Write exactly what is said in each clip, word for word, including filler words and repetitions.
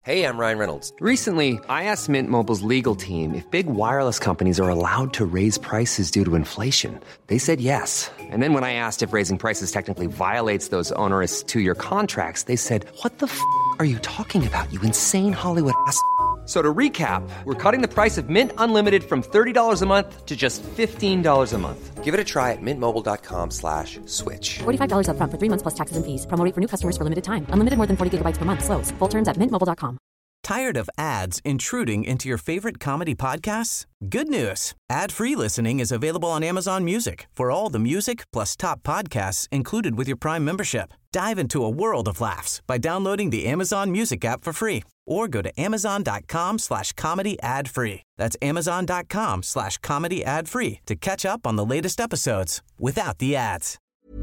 Hey, I'm Ryan Reynolds. Recently, I asked Mint Mobile's legal team if big wireless companies are allowed to raise prices due to inflation. They said yes. And then when I asked if raising prices technically violates those onerous two-year contracts, they said, what the f*** are you talking about, you insane Hollywood ass f- So to recap, we're cutting the price of Mint Unlimited from thirty dollars a month to just fifteen dollars a month. Give it a try at mintmobile.com slash switch. forty-five dollars up front for three months plus taxes and fees. Promo rate for new customers for limited time. Unlimited more than forty gigabytes per month. Slows full terms at mint mobile dot com. Tired of ads intruding into your favorite comedy podcasts? Good news. Ad-free listening is available on Amazon Music for all the music plus top podcasts included with your Prime membership. Dive into a world of laughs by downloading the Amazon Music app for free or go to amazon.com slash comedy ad free. That's amazon.com slash comedy ad free to catch up on the latest episodes without the ads.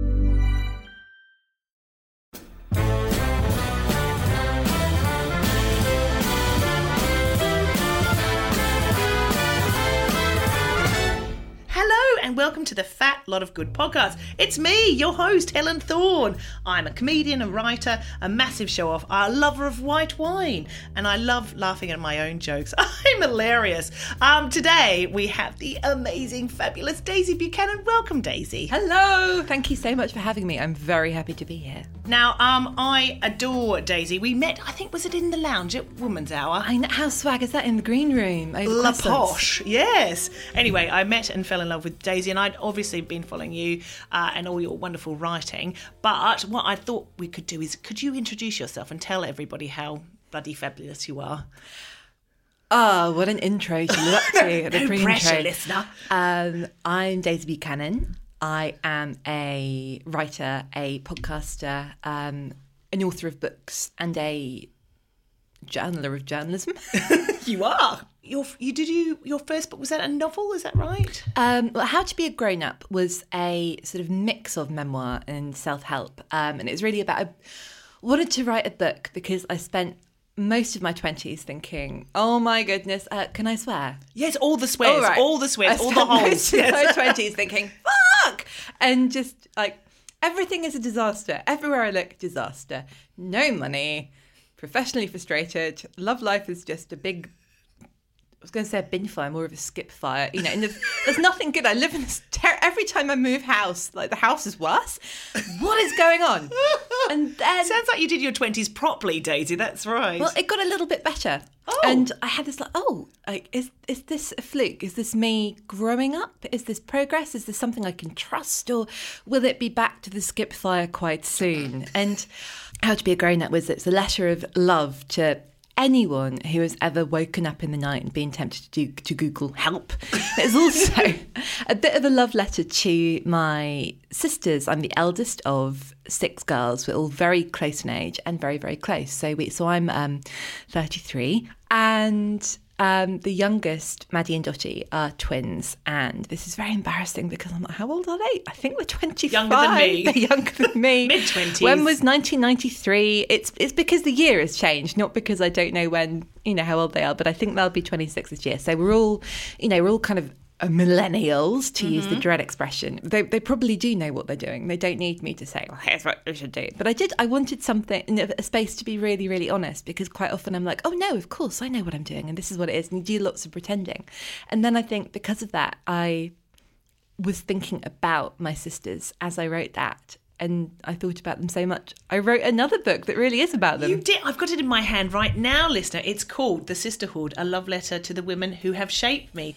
Hello and welcome to the Fat Lot of Good podcast. It's me, your host, Helen Thorne. I'm a comedian, a writer, a massive show-off, a lover of white wine, and I love laughing at my own jokes. I'm hilarious. Um, today we have the amazing, fabulous Daisy Buchanan. Welcome, Daisy. Hello. Thank you so much for having me. I'm very happy to be here. Now, um, I adore Daisy. We met, I think, was it in the lounge at Woman's Hour? I know, how swag is that in the green room? Over La croissants? Posh, yes. Anyway, I met and fell in love with Daisy, and I'd obviously been following you uh, and all your wonderful writing. But what I thought we could do is, could you introduce yourself and tell everybody how bloody fabulous you are? Oh, what an intro to live up to. The No pre-intro. pressure, listener. Um, I'm Daisy Buchanan. I am a writer, a podcaster, um, an author of books, and a journaler of journalism. You are. Your, you did you your first book, was that a novel? Is that right? Um, well, How to Be a Grown-Up was a sort of mix of memoir and self-help. Um, and it was really about, I wanted to write a book because I spent most of my twenties thinking, oh my goodness, uh, can I swear? Yes, all the swears, All, right. all the swears, I all the spent holes. most of Yes. my twenties thinking, fuck! And just like, everything is a disaster. Everywhere I look, disaster. No money, professionally frustrated. Love life is just a big, I was going to say a bin fire, more of a skip fire. You know, and there's, there's nothing good. I live in this ter- every time I move house, like the house is worse. What is going on? And then Sounds like you did your twenties properly, Daisy. That's right. well, it got a little bit better. Oh. And I had this like, oh, like, is is this a fluke? Is this me growing up? Is this progress? Is this something I can trust? Or will it be back to the skip fire quite soon? And How to Be a Grown-Up was, it's a letter of love to anyone who has ever woken up in the night and been tempted to do, to Google help. It's also a bit of a love letter to my sisters. I'm the eldest of six girls. We're all very close in age and very, very close. So we, so I'm um, thirty-three, and um, the youngest, Maddie and Dottie, are twins. And this is very embarrassing because I'm like, how old are they? I think we're twenty-five. Younger than me. They're younger than me. Mid-twenties. When was nineteen ninety-three? It's it's because the year has changed, not because I don't know when, you know, how old they are, but I think they'll be twenty-six this year. So we're all, you know, we're all kind of millennials, to mm-hmm. use the dread expression. They they probably do know what they're doing. They don't need me to say, well, here's what you should do. But I did, I wanted something, a space to be really, really honest, because quite often I'm like, oh no, of course, I know what I'm doing and this is what it is. And you do lots of pretending. And then I think because of that, I was thinking about my sisters as I wrote that. And I thought about them so much. I wrote another book that really is about them. You did. I've got it in my hand right now, listener. It's called The Sisterhood, a love letter to the women who have shaped me.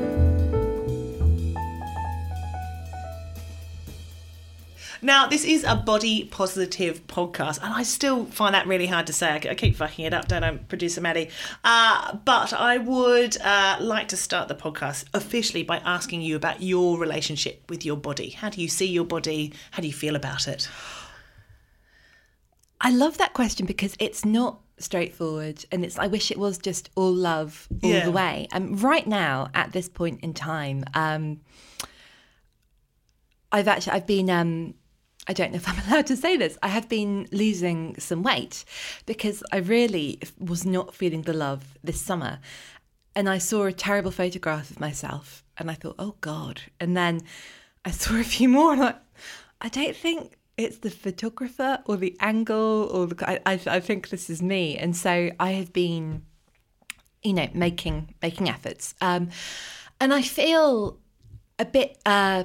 Now, this is a body positive podcast, and I still find that really hard to say. I keep fucking it up, don't I, producer Maddie? Uh, but I would uh, like to start the podcast officially by asking you about your relationship with your body. How do you see your body? How do you feel about it? I love that question because it's not straightforward, and it's I wish it was just all love all Yeah. the way. And um, right now, at this point in time, um, I've actually I've been um, I don't know if I'm allowed to say this. I have been losing some weight because I really was not feeling the love this summer, and I saw a terrible photograph of myself, and I thought, oh God. And then I saw a few more, and I, I don't think it's the photographer or the angle or the, I, I, I think this is me. And so I have been, you know, making making efforts. Um, and I feel a bit, uh,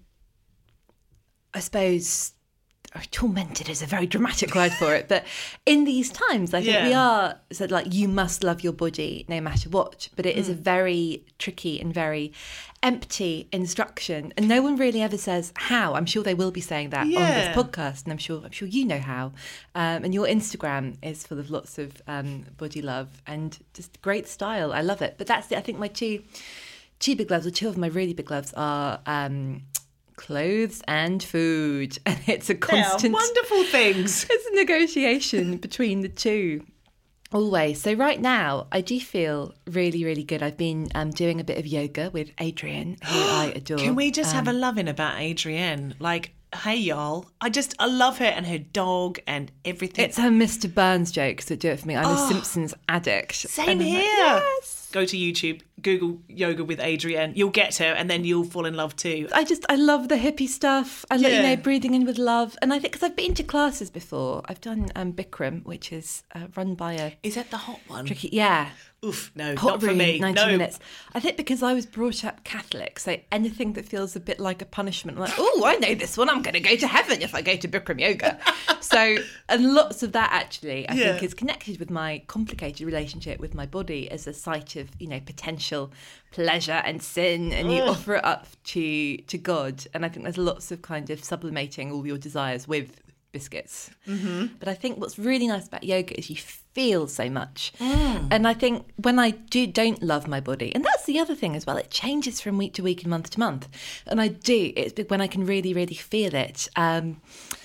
I suppose, tormented is a very dramatic word for it, but in these times, I think Yeah. we are said like you must love your body no matter what. But it is a very tricky and very empty instruction, and no one really ever says how. I'm sure they will be saying that on Yeah. this podcast, and I'm sure I'm sure you know how. Um, and your Instagram is full of lots of um, body love and just great style. I love it. But that's the, I think my two two big loves, or two of my really big loves, are. Um, clothes and food, and it's a They are constant wonderful things. it's a negotiation between the two always. So right now I do feel really really good. I've been um, doing a bit of yoga with Adrienne, who I adore. Can we just have a Um, love-in about Adrienne? Like, hey, y'all. I just, I love her and her dog and everything. it's her Mister Burns jokes that do it for me. I'm a Simpsons addict. Same And I'm like, here. yes. Go to YouTube, Google yoga with Adrienne. You'll get her, and then you'll fall in love too. I just, I love the hippie stuff. I love, you Yeah. know, breathing in with love. And I think, because I've been to classes before, I've done um, Bikram, which is uh, run by a Is that the hot one? tricky, yeah. Oof, no, Hot not for room, me. ninety no. minutes. I think because I was brought up Catholic, so anything that feels a bit like a punishment, like, oh, I know this one, I'm going to go to heaven if I go to Bikram yoga. So, and lots of that actually, I Yeah. think, is connected with my complicated relationship with my body as a site of, you know, potential pleasure and sin, and you offer it up to to God. And I think there's lots of kind of sublimating all your desires with biscuits. Mm-hmm. But I think what's really nice about yoga is you feel so much. Mm. And I think when I do don't love my body, and that's the other thing as well, it changes from week to week and month to month. And I do, it's when I can really, really feel it. Um,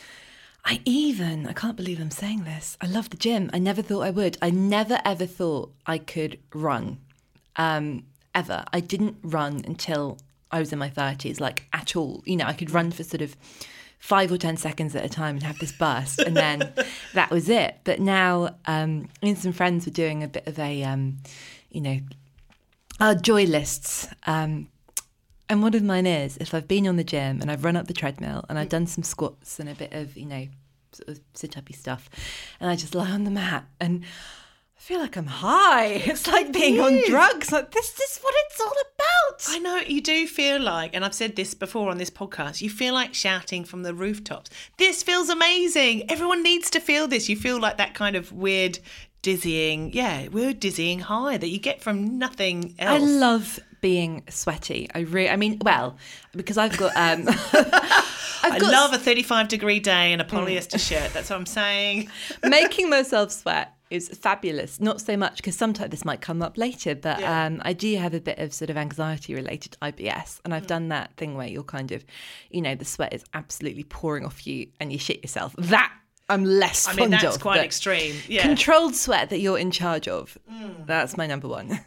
I even, I can't believe I'm saying this, I love the gym. I never thought I would. I never ever thought I could run, um, ever. I didn't run until I was in my thirties, like at all. You know, I could run for sort of five or ten seconds at a time and have this burst, and then that was it. But now, um, me and some friends were doing a bit of a, um, you know, our joy lists. Um, and one of mine is, if I've been on the gym and I've run up the treadmill and I've done some squats and a bit of, you know, sort of sit-uppy stuff, and I just lie on the mat and I feel like I'm high. It's like being on drugs. Like, this is what it's all about. I know, you do feel like, and I've said this before on this podcast, you feel like shouting from the rooftops. This feels amazing. Everyone needs to feel this. You feel like that kind of weird, dizzying, yeah, weird dizzying high that you get from nothing else. I love being sweaty. I really, I mean, well, because I've got, um, I've I got love a thirty-five degree day in a polyester shirt. That's what I'm saying. making myself sweat is fabulous. Not so much, because sometimes this might come up later, but Yeah. um, I do have a bit of sort of anxiety related to I B S, and I've Mm. done that thing where you're kind of, you know, the sweat is absolutely pouring off you and you shit yourself. That I'm less I fond mean, that's of. quite but extreme. Yeah. Controlled sweat that you're in charge of. Mm. That's my number one.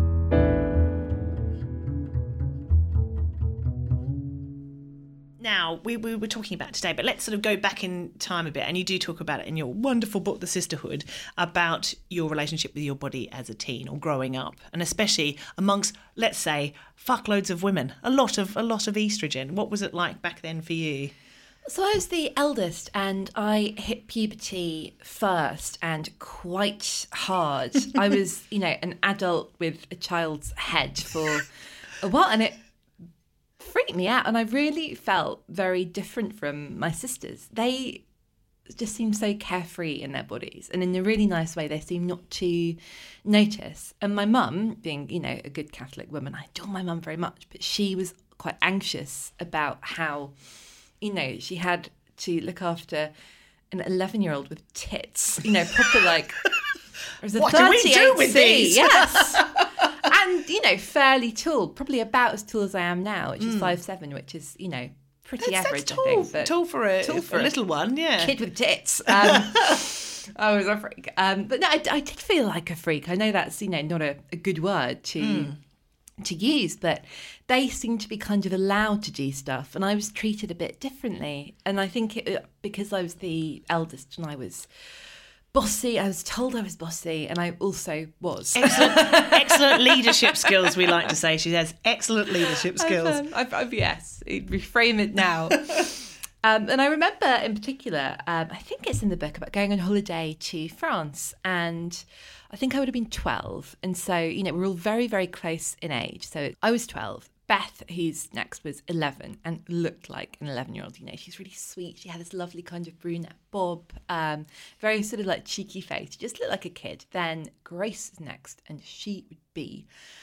Now, we, we were talking about today, but let's sort of go back in time a bit. And you do talk about it in your wonderful book, The Sisterhood, about your relationship with your body as a teen or growing up, and especially amongst, let's say, fuckloads of women, a lot of a lot of estrogen. What was it like back then for you? So I was the eldest, and I hit puberty first, and quite hard. I was, you know, an adult with a child's head for a while, and it freaked me out. And I really felt very different from my sisters. They just seem so carefree in their bodies, and in a really nice way, they seem not to notice. And my mum, being, you know, a good Catholic woman, I adore my mum very much, but she was quite anxious about how, you know, she had to look after an eleven-year-old with tits, you know, proper like. It was a What do we do with thirty-eight C, these? yes. And, you know, fairly tall, probably about as tall as I am now, which is five seven, which is, you know, pretty That's, average, that's tall, I think. But tall for a, tall for a a little one, yeah. kid with tits. Um, I was a freak. Um, but no, I, I did feel like a freak. I know that's, you know, not a, a good word to Mm. to use, but they seemed to be kind of allowed to do stuff, and I was treated a bit differently. And I think it, because I was the eldest and I was bossy, I was told I was bossy, and I also was. Excellent, excellent leadership skills, we like to say. She has excellent leadership skills. I've, um, I've, I've, yes, reframe it now. Um, and I remember in particular, um, I think it's in the book, about going on holiday to France. And I think I would have been twelve. And so, you know, we're all very, very close in age. So I was twelve. Beth, who's next, was eleven and looked like an eleven-year-old. You know, she's really sweet. She had this lovely kind of brunette bob, um, very sort of like cheeky face. She just looked like a kid. Then Grace is next, and she would be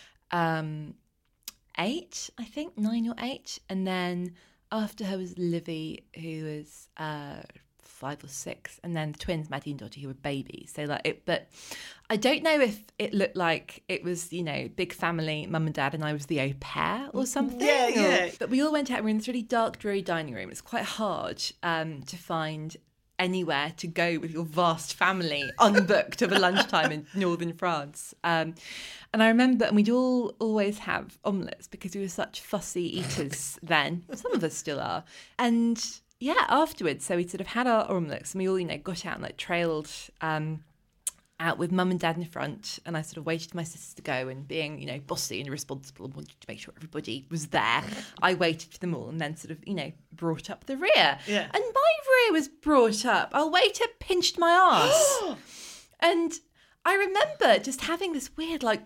um, eight, I think, nine or eight. And then after her was Livy, who was uh, five or six, and then the twins, Maddie and Dottie, who were babies. So like it, but I don't know if it looked like it was, you know, big family, mum and dad, and I was the au pair or something. Yeah, or, yeah. But we all went out. We were in this really dark, dreary dining room. It's quite hard um, to find anywhere to go with your vast family unbooked of a lunchtime in northern France. Um, and I remember, and we'd all always have omelettes because we were such fussy eaters then. Some of us still are. And yeah, afterwards, so we sort of had our omelettes and we all, you know, got out and like trailed um, out with mum and dad in front, and I sort of waited for my sisters to go, and being, you know, bossy and responsible and wanted to make sure everybody was there, I waited for them all and then sort of, you know, brought up the rear. Yeah. And my rear was brought up. Our waiter pinched my arse. And I remember just having this weird, like,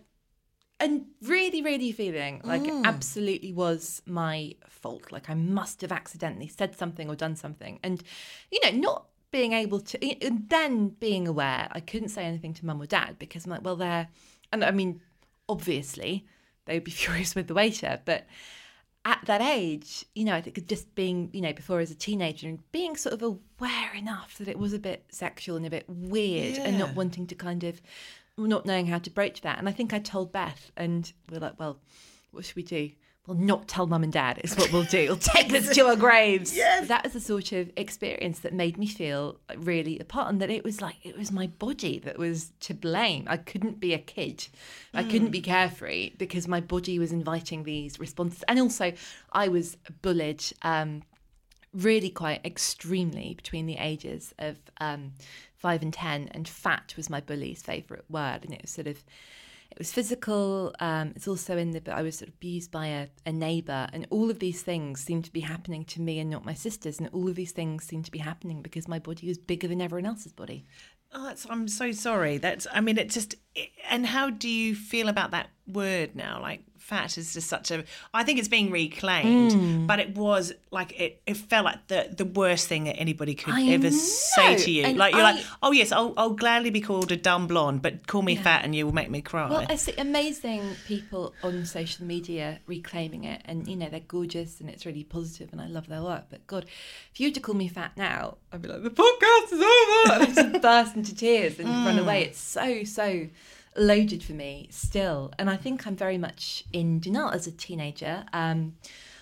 and really, really feeling like it absolutely was my fault. Like I must have accidentally said something or done something. And, you know, not being able to, and then being aware I couldn't say anything to mum or dad because I'm like, well, they're, and I mean, obviously they would be furious with the waiter, but at that age, you know, I think just being, you know, before as a teenager and being sort of aware enough that it was a bit sexual and a bit weird Yeah. and not wanting to kind of, not knowing how to broach that. And I think I told Beth, and we're like, well, what should we do? Well, not tell mum and dad is what we'll do. We'll take this to our graves. Yes. That was the sort of experience that made me feel really apart, and that it was like, it was my body that was to blame. I couldn't be a kid. I couldn't be carefree because my body was inviting these responses. And also I was bullied um, really quite extremely between the ages of um, five and ten, and fat was my bully's favourite word, and it was sort of, it was physical. Um, it's also in the, but I was sort of abused by a, a neighbour, and all of these things seemed to be happening to me and not my sisters, and all of these things seemed to be happening because my body was bigger than everyone else's body. Oh, that's, I'm so sorry. That's, I mean, it just, it, and how do you feel about that word now? Like, fat is just such a, I think it's being reclaimed, Mm. but it was like, it, it felt like the, the worst thing that anybody could I ever know, say to you. and Like, you're I- like, oh yes, I'll, I'll gladly be called a dumb blonde, but call me fat and you will make me cry. Well, I see amazing people on social media reclaiming it, and you know, they're gorgeous and it's really positive and I love their work. But God, if you were to call me fat now, I'd be like, the podcast is over, and I'd just burst into tears and run away. It's so so loaded for me still, and I think I'm very much in denial. As a teenager, um,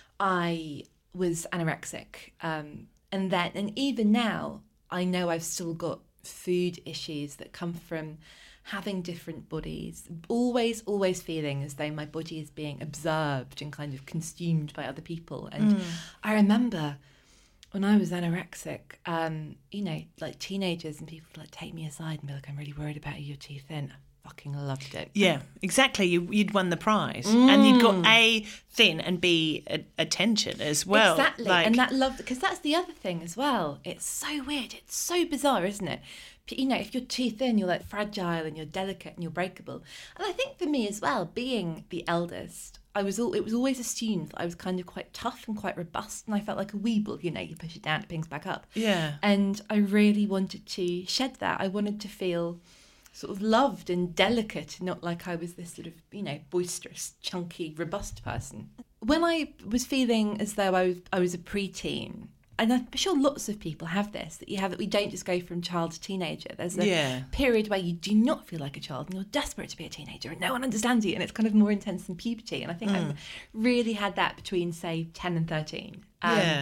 I was anorexic, um, and then and even now, I know I've still got food issues that come from having different bodies, always, always feeling as though my body is being observed and kind of consumed by other people. And mm. I remember when I was anorexic, um, you know, like teenagers and people would like take me aside and be like, I'm really worried about you, you're too thin. I fucking loved it. Yeah, exactly. You, you'd won the prize, mm. and you'd got A, thin, and B, a, attention as well. Exactly, like... and that love, because that's the other thing as well. It's so weird. It's so bizarre, isn't it? You know, if you're too thin, you're like fragile and you're delicate and you're breakable. And I think for me as well, being the eldest, I was all, it was always assumed that I was kind of quite tough and quite robust, and I felt like a weeble, you know, you push it down, it pings back up. Yeah. And I really wanted to shed that. I wanted to feel sort of loved and delicate, not like I was this sort of, you know, boisterous, chunky, robust person. When I was feeling as though I was, I was a preteen, and I'm sure lots of people have this, that you have, that we don't just go from child to teenager. There's a yeah. period where you do not feel like a child and you're desperate to be a teenager and no one understands you, and it's kind of more intense than puberty. And I think mm. I really had that between, say, ten and thirteen. Um, yeah.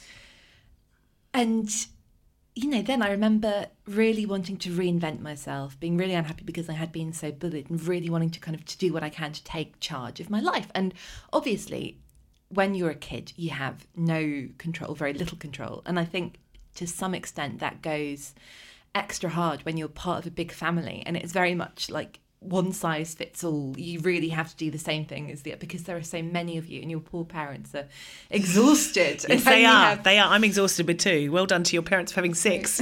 And, you know, then I remember really wanting to reinvent myself, being really unhappy because I had been so bullied, and really wanting to kind of to do what I can to take charge of my life. And obviously, when you're a kid, you have no control, very little control. And I think to some extent that goes extra hard when you're part of a big family. And it's very much like one size fits all. You really have to do the same thing as the because there are so many of you and your poor parents are exhausted. Yes, they are. Have... They are. I'm exhausted with two. Well done to your parents for having six.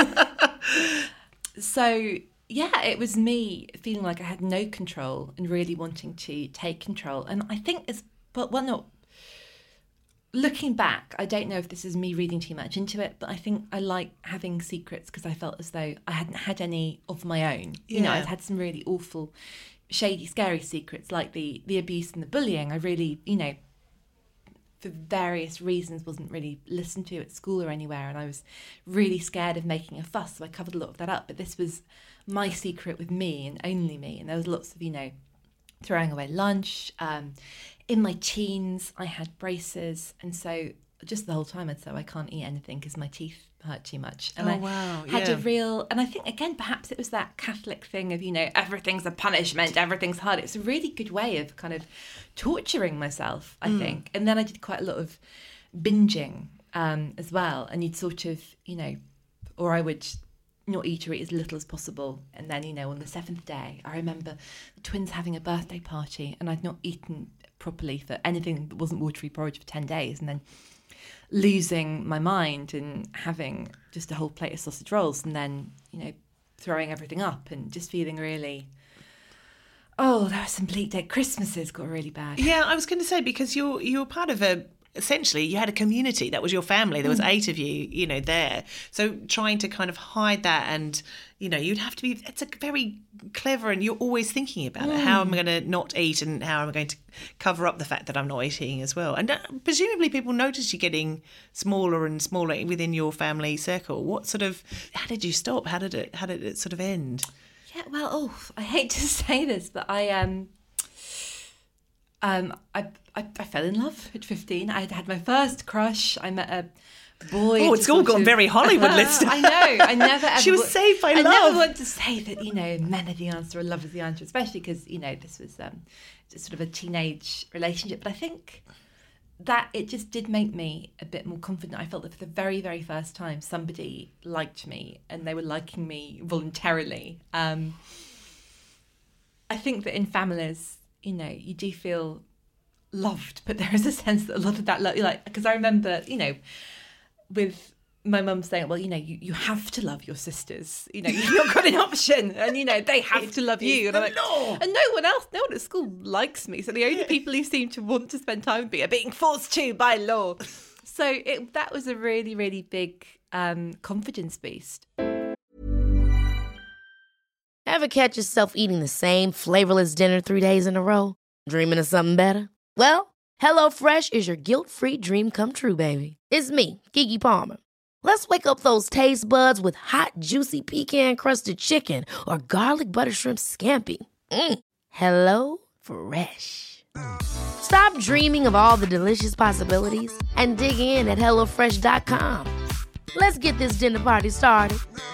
So, yeah, it was me feeling like I had no control and really wanting to take control. And I think it's, but well, not looking back, I don't know if this is me reading too much into it, but I think I like having secrets because I felt as though I hadn't had any of my own. Yeah. You know, I'd had some really awful, shady, scary secrets like the, the abuse and the bullying. I really, you know, for various reasons wasn't really listened to at school or anywhere, and I was really scared of making a fuss, so I covered a lot of that up. But this was my secret with me and only me, and there was lots of, you know, throwing away lunch. Um, in my teens, I had braces, and so just the whole time I'd say I can't eat anything because my teeth hurt too much. And oh, I wow. had yeah. a real, and I think, again, perhaps it was that Catholic thing of, you know, everything's a punishment, everything's hard. It's a really good way of kind of torturing myself, I mm. think. And then I did quite a lot of binging um, as well. And you'd sort of, you know, or I would not eat or eat as little as possible. And then, you know, on the seventh day, I remember the twins having a birthday party and I'd not eaten properly for anything that wasn't watery porridge for ten days. And then losing my mind and having just a whole plate of sausage rolls and then, you know, throwing everything up and just feeling really, oh, there were some bleak dead Christmases got really bad. Yeah, I was going to say, because you're you're part of a, essentially you had a community, that was your family, there was eight of you, you know, there. So trying to kind of hide that, and, you know, you'd have to be, it's a very clever, and you're always thinking about mm. it. How am I going to not eat, and how am I going to cover up the fact that I'm not eating as well? And uh, presumably people notice you getting smaller and smaller within your family circle. What sort of, how did you stop? How did it, how did it sort of end? Yeah, well, oh, I hate to say this, but I, um, um, I, I, I fell in love at fifteen. I had had my first crush. I met a boy. Oh, it's all gone of... very Hollywood, Lister. I know. I never ever. She was saved by I love. I never want to say that, you know, men are the answer or love is the answer, especially because, you know, this was um, just sort of a teenage relationship. But I think that it just did make me a bit more confident. I felt that for the very, very first time, somebody liked me and they were liking me voluntarily. Um, I think that in families, you know, you do feel loved, but there is a sense that a lot of that love, like, because I remember, you know, with my mum saying, well, you know, you, you have to love your sisters, you know, you've not got an option, and, you know, they have to love you. And I'm like, law. And no one else, no one at school likes me, so the only people who seem to want to spend time with me are being forced to by law. So it, that was a really, really big um, confidence boost. Ever catch yourself eating the same flavorless dinner three days in a row? Dreaming of something better? Well, HelloFresh is your guilt-free dream come true, baby. It's me, Keke Palmer. Let's wake up those taste buds with hot, juicy pecan-crusted chicken or garlic butter shrimp scampi. Mm. Hello Fresh. Stop dreaming of all the delicious possibilities and dig in at hello fresh dot com. Let's get this dinner party started.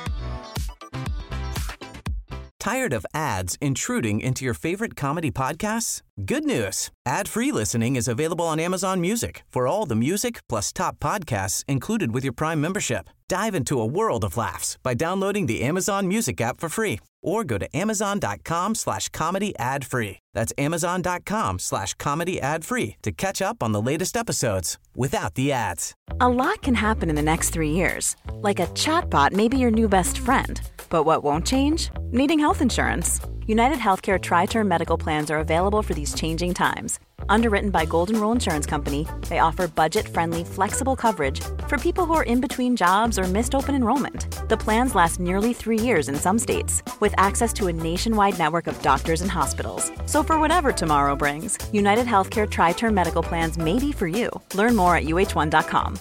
Tired of ads intruding into your favorite comedy podcasts? Good news. Ad-free listening is available on Amazon Music for all the music plus top podcasts included with your Prime membership. Dive into a world of laughs by downloading the Amazon Music app for free or go to amazon.com slash comedy ad free. That's amazon.com slash comedy ad free to catch up on the latest episodes without the ads. A lot can happen in the next three years. Like a chatbot may be your new best friend. But what won't change? Needing health insurance. United Healthcare Tri-Term Medical Plans are available for these changing times. Underwritten by Golden Rule Insurance Company, they offer budget-friendly, flexible coverage for people who are in between jobs or missed open enrollment. The plans last nearly three years in some states, with access to a nationwide network of doctors and hospitals. So for whatever tomorrow brings, United Healthcare Tri-Term Medical Plans may be for you. Learn more at U H one dot com.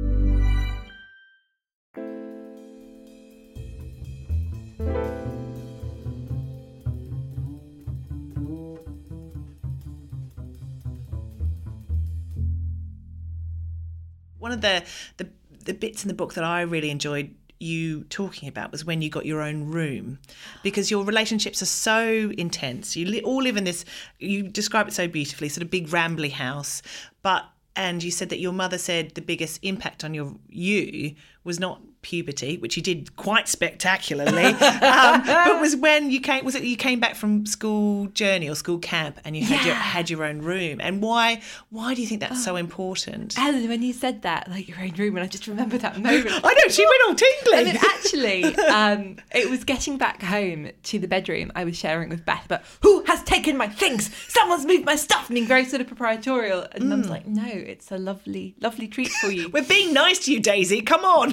One of the, the the bits in the book that I really enjoyed you talking about was when you got your own room, because your relationships are so intense. You li- all live in this, you describe it so beautifully, sort of big rambly house, but and you said that your mother said the biggest impact on your you was not puberty, which you did quite spectacularly, um, but was when you came. Was it you came back from school journey or school camp, and you had Yeah. your had your own room? And why why do you think that's so important? Ellen, when you said that, like your own room, and I just remember that moment. I know, she went all tingling. And then actually, um, it was getting back home to the bedroom I was sharing with Beth about who has taken my things? Someone's moved my stuff, and being very sort of proprietorial. And Mum's like, no, it's a lovely, lovely treat for you. We're being nice to you, Daisy. Come on.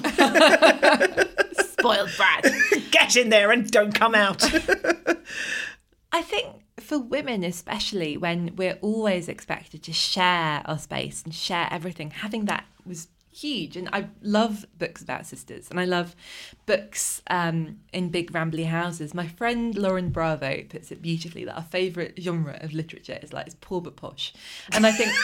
Spoiled brat. Get in there and don't come out. I think for women especially, when we're always expected to share our space and share everything, having that was huge. And I love books about sisters, and I love books um, in big rambly houses. My friend Lauren Bravo puts it beautifully that our favourite genre of literature is like it's poor but posh. And I think...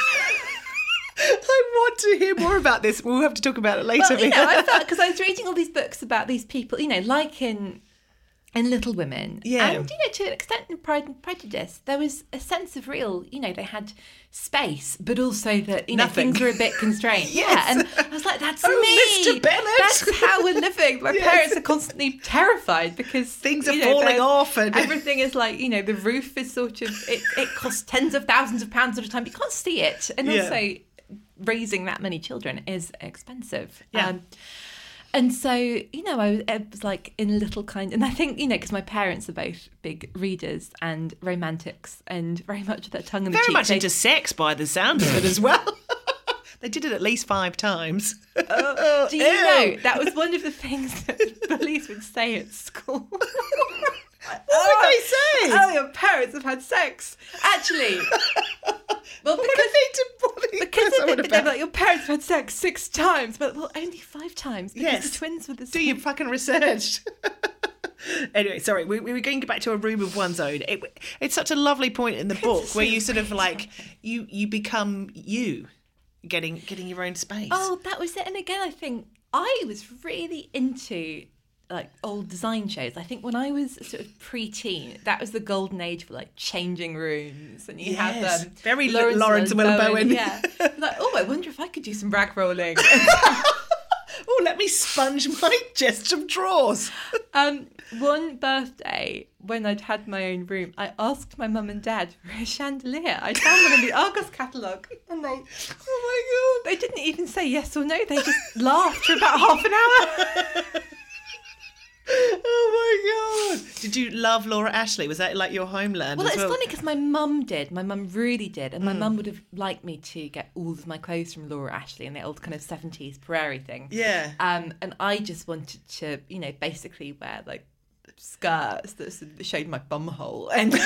I want to hear more about this. We'll have to talk about it later. Well, you know, I felt, because I was reading all these books about these people, you know, like in in Little Women. Yeah. And, you know, to an extent in Pride and Prejudice, there was a sense of real, you know, they had space, but also that, you know, Nothing. things were a bit constrained. Yes. Yeah. And I was like, that's Oh, me. Mister Bennet. That's how we're living. My Yes. parents are constantly terrified because Things are you know, falling they're- off and- everything is like, you know, the roof is sort of, it, it costs tens of thousands of pounds at a time. You can't see it. And Yeah. also, raising that many children is expensive. Yeah. Um, and so, you know, I was, I was like in a little kind, and I think, you know, because my parents are both big readers and romantics and very much that tongue in the Very cheek. much They- into sex by the sound of it as well. They did it at least five times. Oh, do you Ew. know, that was one of the things that the police would say at school. What would they say? Oh, your parents have had sex. Actually. Well, What because, did they do? What did because they- of what it, about- they're like, your parents have had sex six times, but well, only five times because Yes. the twins were the Do same. your fucking research. Anyway, sorry, we, we were going back to a room of one's own. It, it's such a lovely point in the book where you sort of like you you become you, getting getting your own space. Oh, that was it. And again, I think I was really into like old design shows. I think when I was sort of pre-teen, that was the golden age for like changing rooms, and you Yes. have um, Very L- Lawrence and Will Bowen. Yeah, like oh, I wonder if I could do some rag rolling. Oh, let me sponge my chest of drawers. um, one birthday when I'd had my own room, I asked my mum and dad for a chandelier. I found one in the Argos catalogue, and they, Oh my they didn't even say yes or no. They just laughed for about half an hour. Oh my god! Did you love Laura Ashley? Was that like your homeland? Well, as it's well? funny because my mum did. My mum really did. And my mum would have liked me to get all of my clothes from Laura Ashley and the old kind of seventies prairie thing. Yeah. Um, and I just wanted to, you know, basically wear like skirts that sort of showed my bum hole. And,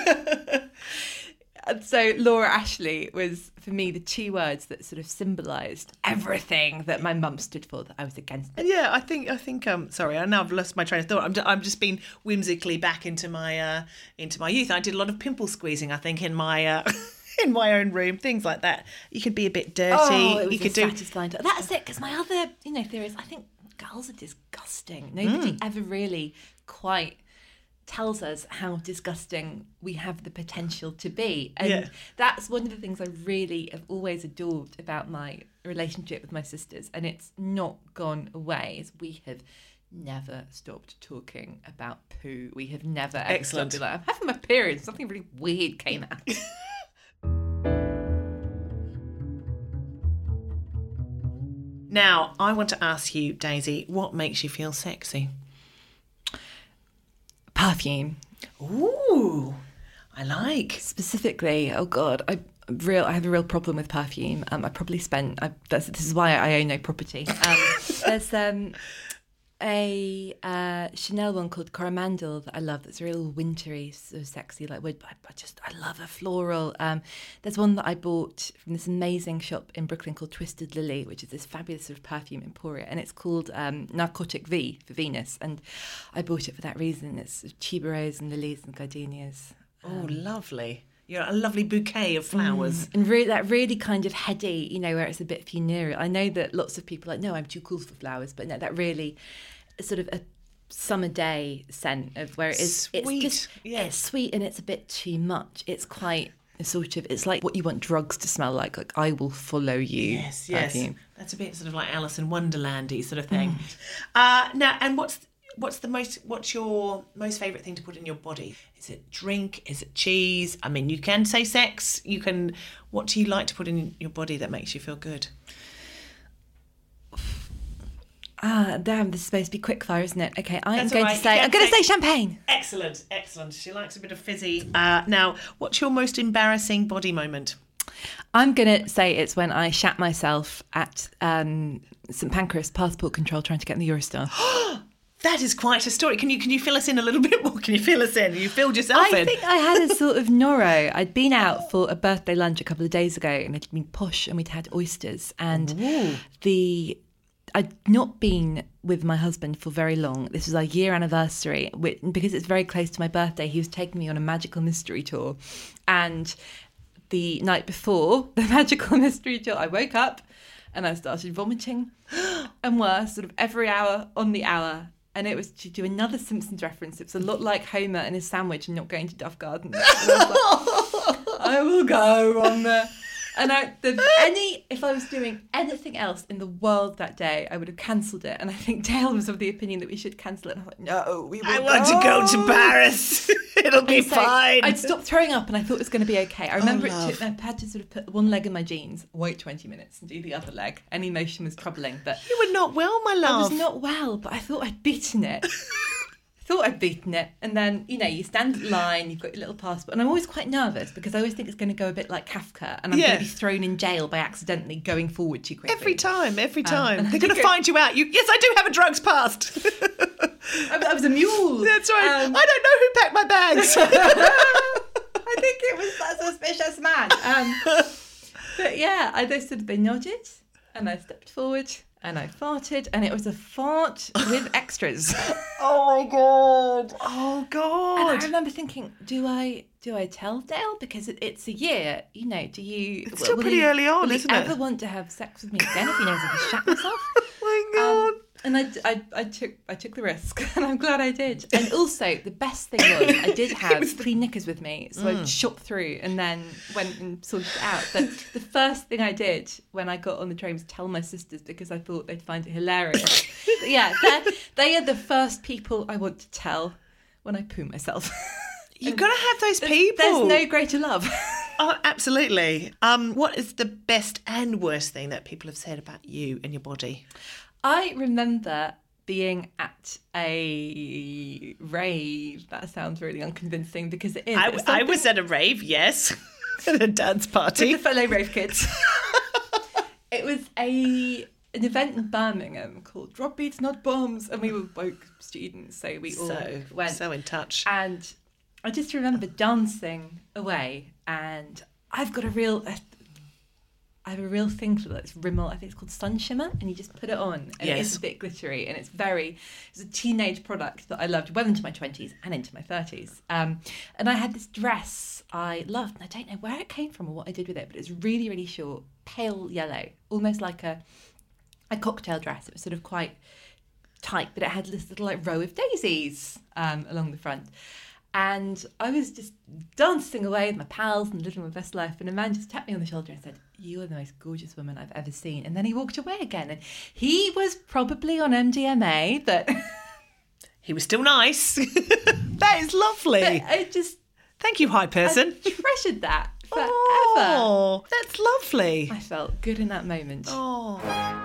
and so Laura Ashley was, for me, the two words that sort of symbolised everything that my mum stood for, that I was against. It. Yeah, I think I think um sorry, I now I've lost my train of thought. I'm just, I'm just been whimsically back into my uh into my youth. I did a lot of pimple squeezing, I think, in my uh in my own room, things like that. You could be a bit dirty. Oh, it was you could a do satisfying. That's it. Because my other, you know, theory is I think girls are disgusting. Nobody Mm. ever really quite tells us how disgusting we have the potential to be, and Yeah. that's one of the things I really have always adored about my relationship with my sisters, and it's not gone away. Is we have never stopped talking about poo. We have never ever Excellent. stopped being like, I'm having my period. Something really weird came out. Now, I want to ask you, Daisy, what makes you feel sexy? Perfume. Ooh, I like. Specifically, oh god, I real I have a real problem with perfume. Um, I probably spent. I, that's, this is why I own no property. Um, there's um, a uh, Chanel one called Coromandel that I love. That's real wintry, so sexy, like wood. But I, I just I love a floral. Um, there's one that I bought from this amazing shop in Brooklyn called Twisted Lily, which is this fabulous sort of perfume emporia, and it's called um, Narcotic V for Venus. And I bought it for that reason. It's tuberose and lilies and gardenias. Oh, lovely. You're a lovely bouquet of flowers. And re- that really kind of heady, you know, where it's a bit funereal. I know that lots of people are like, no, I'm too cool for flowers, but no, that really sort of a summer day scent of where it is, Sweet, it's just, yeah. it's sweet and it's a bit too much. It's quite sort of, it's like what you want drugs to smell like, like I will follow you. Yes, yes. perfume. That's a bit sort of like Alice in Wonderland-y sort of thing. Mm. Uh, now, and what's what's the most what's your most favourite thing to put in your body? Is it drink? Is it cheese? I mean, you can say sex. You can. What do you like to put in your body that makes you feel good? Ah, damn, this is supposed to be quickfire, isn't it? Okay, I That's am going right. to say, I'm going to say champagne. Excellent, excellent. She likes a bit of fizzy. Uh, now, what's your most embarrassing body moment? I'm going to say it's when I shat myself at um, St Pancras passport control trying to get in the Eurostar. That is quite a story. Can you can you fill us in a little bit more? Can you fill us in? You filled yourself I in. think I had a sort of noro. I'd been out for a birthday lunch a couple of days ago and it'd been posh and we'd had oysters. And Ooh. the... I'd not been with my husband for very long. This was our year anniversary. Because it's very close to my birthday, he was taking me on a magical mystery tour. And the night before the magical mystery tour, I woke up and I started vomiting and worse, sort of every hour on the hour. And it was to do another Simpsons reference. It was a lot like Homer and his sandwich and not going to Duff Gardens. I, like, I will go on the... And I, the, any, if I was doing anything else in the world that day, I would have cancelled it. And I think Dale was of the opinion that we should cancel it. And I was like, no, we will I want go. to go to Paris. It'll be so fine. I'd stopped throwing up and I thought it was going to be okay. I remember oh, it took, I had to sort of put one leg in my jeans, wait twenty minutes and do the other leg. Any motion was troubling. But you were not well, my I love. was not well, but I thought I'd beaten it. Thought I'd beaten it, and then you know you stand in line, you've got your little passport, and I'm always quite nervous because I always think it's going to go a bit like Kafka, and I'm Yeah. going to be thrown in jail by accidentally going forward too quickly. Every time, every time. Um, They're going to find you out. You, yes, I do have a drugs past. I, I was a mule. That's right. Um, I don't know who packed my bags. I think it was that suspicious man. Um, but yeah, I just sort of they nodded, and I stepped forward. And I farted, and it was a fart with extras. Oh my god! Oh god! And I remember thinking, do I do I tell Dale because it, it's a year? You know, do you? It's still will pretty he- early on, will isn't he it? ever want to have sex with me again if he knows I can shat myself? Oh my god! Um, and I, I, I took I took the risk, and I'm glad I did. And also, the best thing was I did have clean knickers with me, so Mm. I shot through and then went and sorted it out. But the first thing I did when I got on the train was tell my sisters because I thought they'd find it hilarious. But yeah, they are the first people I want to tell when I poo myself. You've got to have those There's- people. There's no greater love. Oh, absolutely. Um, what is the best and worst thing that people have said about you and your body? I remember being at a rave. That sounds really unconvincing because it is. I, It's I something- was at a rave, yes, at a dance party. with the fellow rave kids. It was a an event in Birmingham called Drop Beats Not Bombs, and we were woke students, so we all so, went. so in touch. And I just remember dancing away, and I've got a real, I have a real thing for this Rimmel. I think it's called Sun Shimmer, and you just put it on, and Yes. it's a bit glittery, and it's very, it's a teenage product that I loved well into my twenties and into my thirties. Um, and I had this dress I loved, and I don't know where it came from or what I did with it, but it's really, really short, pale yellow, almost like a a cocktail dress. It was sort of quite tight, but it had this little like row of daisies um, along the front. And I was just dancing away with my pals and living my best life. And a man just tapped me on the shoulder and said, "You are the most gorgeous woman I've ever seen." And then he walked away again. And he was probably on M D M A, but He was still nice. That is lovely. but I just Thank you, high person. I treasured that forever. Oh, that's lovely. I felt good in that moment. Oh.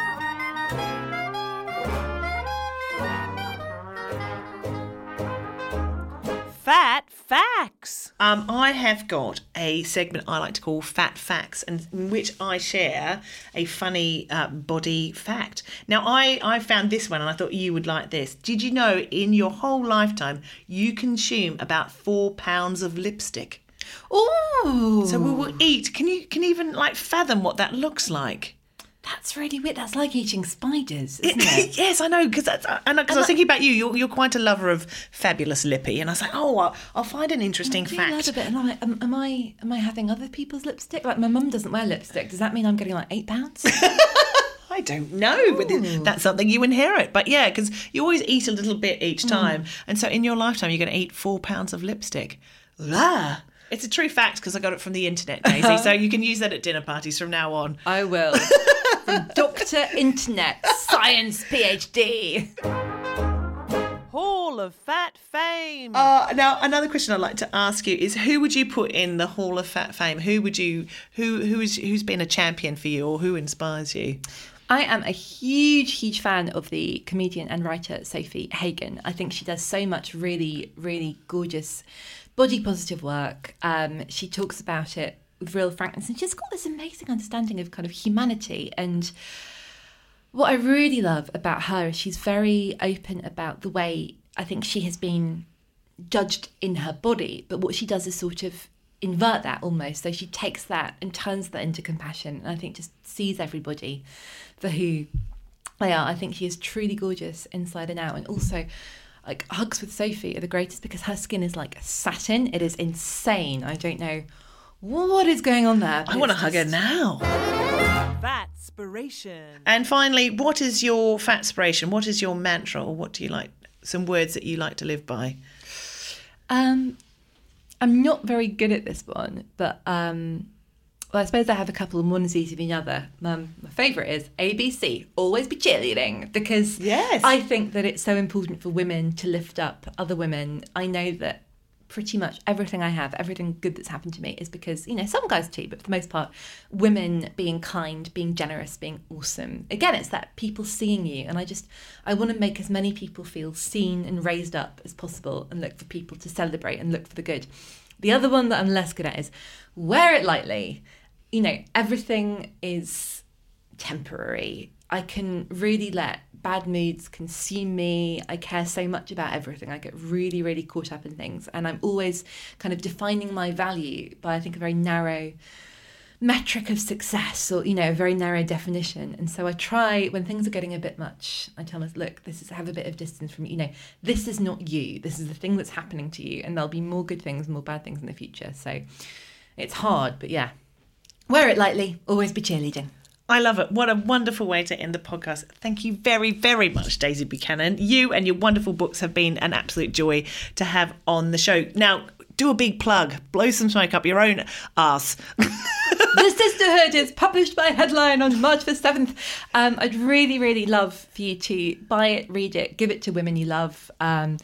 Fat facts. Um, I have got a segment I like to call Fat Facts, and in which I share a funny uh, body fact. Now, I, I found this one, and I thought you would like this. Did you know in your whole lifetime you consume about four pounds of lipstick? Oh, So we will eat. Can you can you even like fathom what that looks like? that's really weird. That's like eating spiders, isn't it? Yes, I know, because I, I, I was thinking about you. You're, you're quite a lover of fabulous lippy, and I was like, oh, I'll, I'll find an interesting I do fact. love a bit. And I'm like, am, am I am I having other people's lipstick? Like my mum doesn't wear lipstick. Does that mean I'm getting like eight pounds? I don't know whether that's something you inherit, but yeah, because you always eat a little bit each time, and so in your lifetime you're going to eat four pounds of lipstick. Ah. It's a true fact because I got it from the internet, Daisy. So you can use that at dinner parties from now on. I will. From Doctor Internet, Science PhD. Hall of Fat Fame. Uh, now, another question I'd like to ask you is, who would you put in the Hall of Fat Fame? Who would you, who, who is, who's been a champion for you, or who inspires you? I am a huge, huge fan of the comedian and writer Sophie Hagen. I think she does so much really, really gorgeous body positive work. Um, she talks about it with real frankness, and she's got this amazing understanding of kind of humanity. And what I really love about her is she's very open about the way I think she has been judged in her body, but what she does is sort of invert that almost. So she takes that and turns that into compassion, and I think just sees everybody for who they are. I think she is truly gorgeous inside and out. And also, like, hugs with Sophie are the greatest because her skin is like satin. It is insane. I don't know what is going on there. I want to hug her now. Fatspiration. And finally, what is your fatspiration? What is your mantra, or what do you like? Some words that you like to live by? Um, I'm not very good at this one, but um, well, I suppose I have a couple, and one is easier than the other. Um, my favourite is A B C, always be cheerleading, because yes. I think that it's so important for women to lift up other women. I know that pretty much everything I have, everything good that's happened to me is because, you know, some guys too, but for the most part, women being kind, being generous, being awesome. Again, it's that people seeing you. And I just, I want to make as many people feel seen and raised up as possible, and look for people to celebrate and look for the good. The other one that I'm less good at is wear it lightly. You know, everything is temporary. I can really let bad moods consume me. I care so much about everything. I get really, really caught up in things. And I'm always kind of defining my value by, I think, a very narrow metric of success, or, you know, a very narrow definition. And so I try, when things are getting a bit much, I tell myself, look, this is, have a bit of distance from you. You know, this is not you. This is the thing that's happening to you. And there'll be more good things and more bad things in the future. So it's hard, but yeah. Wear it lightly. Always be cheerleading. I love it. What a wonderful way to end the podcast. Thank you very, very much, Daisy Buchanan. You and your wonderful books have been an absolute joy to have on the show. Now, do a big plug. Blow some smoke up your own arse. The Sisterhood is published by Headline on March the seventh. Um, I'd really, really love for you to buy it, read it, give it to women you love, um,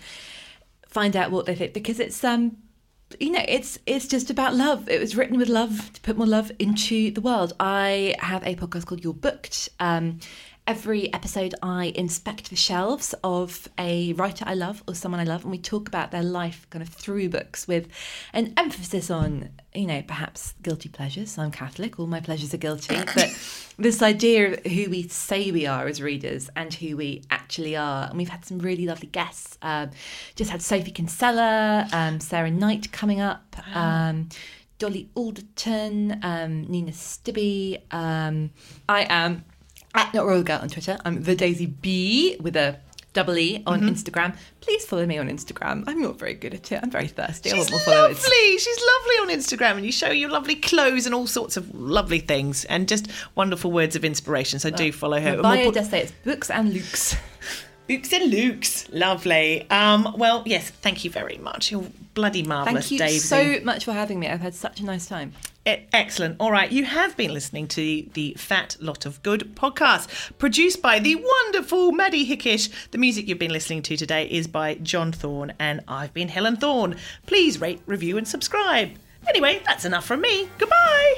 find out what they think, because it's... um. You know, it's it's just about love. It was written with love, to put more love into the world. I have a podcast called You're Booked. Um, every episode I inspect the shelves of a writer I love or someone I love, and we talk about their life kind of through books, with an emphasis on, you know, perhaps guilty pleasures. I'm Catholic, all my pleasures are guilty. But this idea of who we say we are as readers and who we actually are. And we've had some really lovely guests. Um, just had Sophie Kinsella, um, Sarah Knight coming up, um, Dolly Alderton, um, Nina Stibbe. Um, I am at Not Royal Girl on Twitter. I'm the Daisy B with a double E on mm-hmm. Instagram. Please follow me on Instagram. I'm not very good at it. I'm very thirsty. She's I want more followers. lovely. She's lovely on Instagram, and you show your lovely clothes and all sorts of lovely things, and just wonderful words of inspiration. So well, do follow her. My bio we'll put... does say it's Books and Lukes. Books and Lukes. Lovely. Um, well, yes, thank you very much. You're bloody marvellous, Daisy. Thank you so much for having me. I've had such a nice time. Excellent. All right. You have been listening to the Fat Lot of Good podcast, produced by the wonderful Maddie Hickish. The music you've been listening to today is by John Thorne, and I've been Helen Thorne. Please rate, review and subscribe. Anyway, that's enough from me. Goodbye.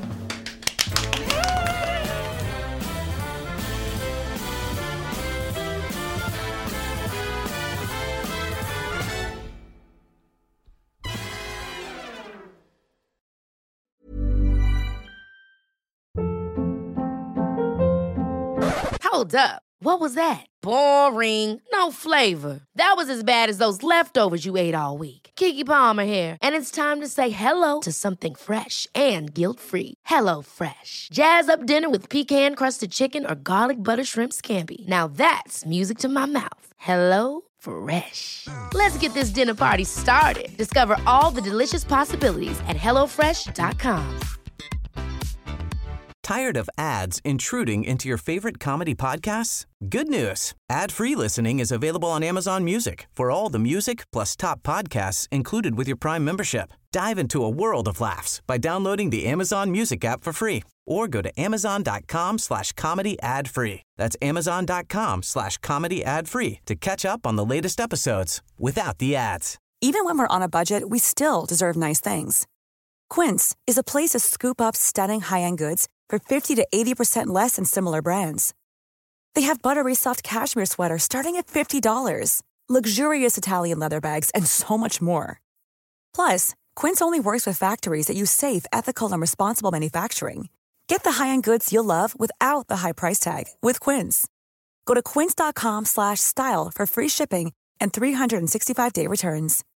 Hold up. What was that? Boring. No flavor. That was as bad as those leftovers you ate all week. Keke Palmer here. And it's time to say hello to something fresh and guilt-free. Hello Fresh. Jazz up dinner with pecan-crusted chicken or garlic butter shrimp scampi. Now that's music to my mouth. Hello Fresh. Let's get this dinner party started. Discover all the delicious possibilities at hello fresh dot com. Tired of ads intruding into your favorite comedy podcasts? Good news. Ad-free listening is available on Amazon Music for all the music plus top podcasts included with your Prime membership. Dive into a world of laughs by downloading the Amazon Music app for free or go to amazon.com slash comedy ad free. That's amazon.com slash comedy ad free to catch up on the latest episodes without the ads. Even when we're on a budget, we still deserve nice things. Quince is a place to scoop up stunning high-end goods for fifty to eighty percent less than similar brands. They have buttery soft cashmere sweaters starting at fifty dollars, luxurious Italian leather bags, and so much more. Plus, Quince only works with factories that use safe, ethical, and responsible manufacturing. Get the high-end goods you'll love without the high price tag with Quince. Go to quince.com slash style for free shipping and three sixty-five day returns.